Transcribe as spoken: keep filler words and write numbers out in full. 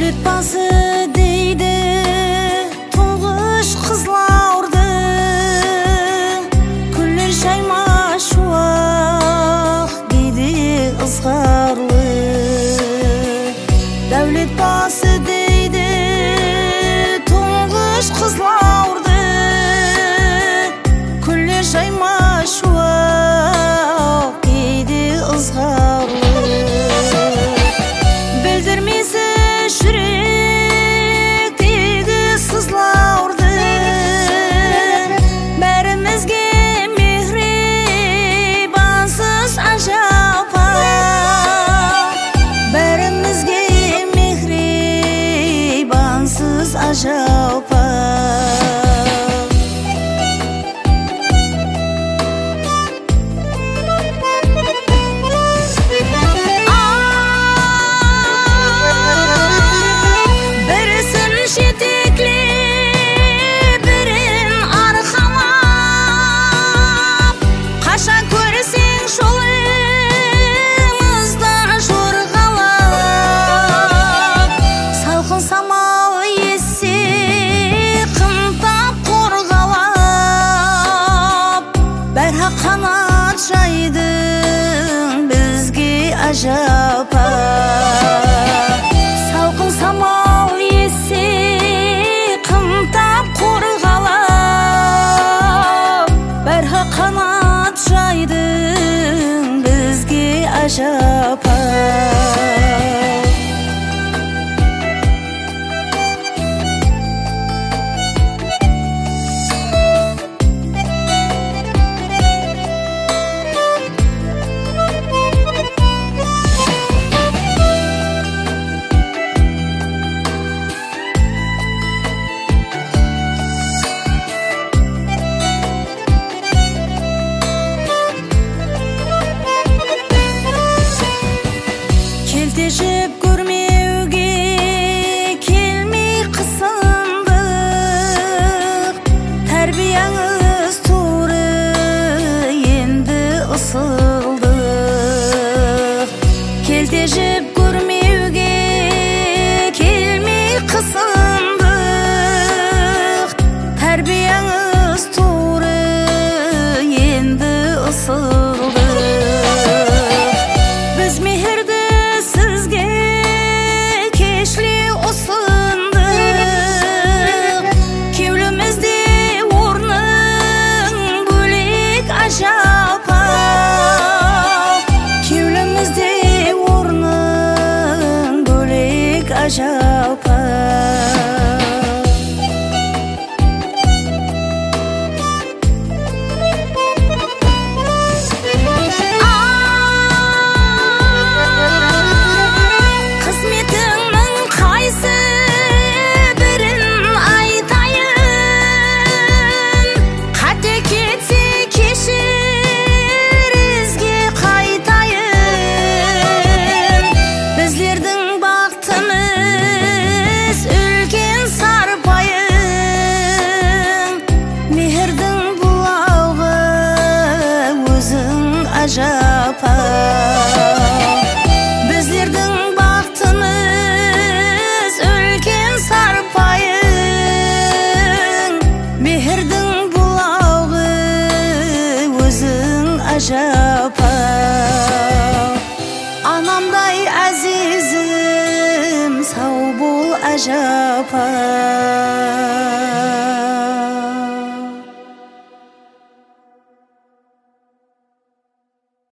Дәулет басы дейді тұңғыш қызлаурды, күлі жайма шуақ дейді ызғарлы. Дәулет басы дейді тұңғыш қызлаурды, күлі жайма шуақ дейді ызғарлы. Білдірмесі жүректегі сызлаурды, бәрімізге мехрибансыз ажапа, бәрімізге мехрибансыз ажапа. Қанат жайдың бізге ажапа, салқын самал есе қымтап қорғалап, бәрі қанат жайдың бізге ажапа. Келтешіп көрмеуге келмей қысындық, тәрбияңыз туры енді ысылдық. Келтешіп көрмеуге келмей қысындық, тәрбияңыз туры енді ысылдық. Біз мехірді ажапа, кеулімізде орның бөлек ажапа. Қызметіңнің қайсы бірін айтайын, қате кетсе кешірізге қайтайын. Біздердің бақытымыз үлкен сарпайын, мехірдің бұлауы өзің ажапа. Біздердің бақытымыз үлкен сарпайын, мехірдің бұлауы өзің ажапа. Анамдай әзизім, сау бол ажапа.